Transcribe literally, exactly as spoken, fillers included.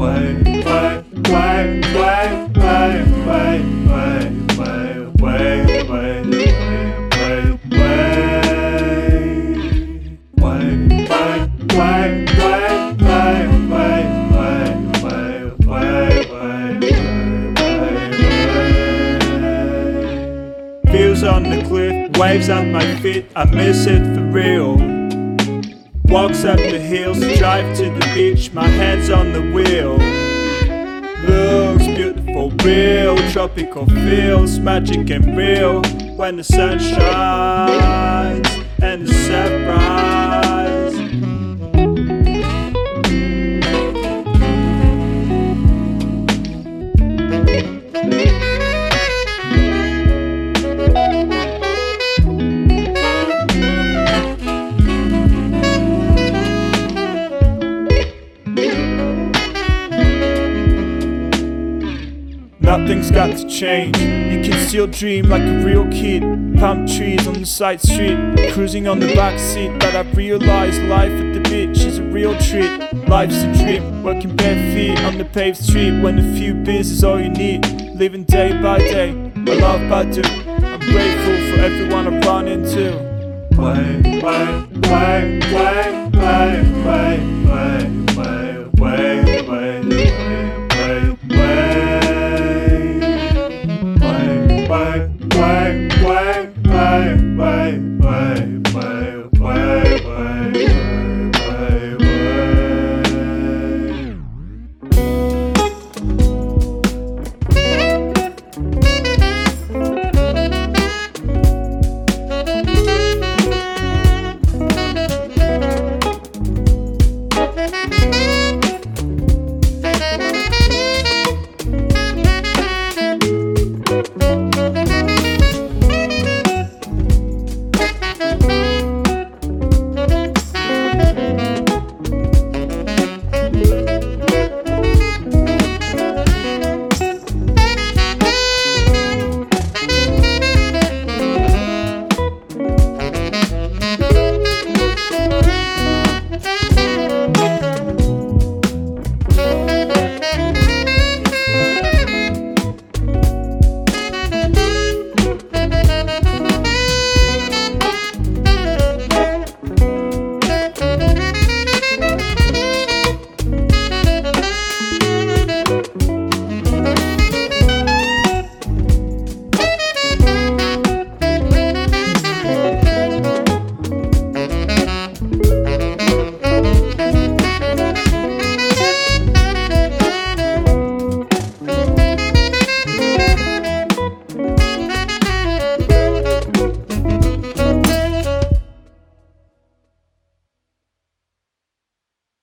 way, way, way, way, way, way, way, way, way, way, way, way, way, way, way, Views on the cliff, waves at my feet, I miss it for real. Walks up the hills, drive to the beach, my hands on the wheel. Looks beautiful, real, tropical feels, magic and real. When the sun shines and the sunrise. Nothing's got to change, you can still dream like a real kid. Palm trees on the side street, cruising on the back seat. But I've realized life at the beach is a real treat. Life's a dream, working bare feet on the paved street. When a few beers is all you need, living day by day. I love Badu, I'm grateful for everyone I run into. Way, way, way, way, way, way.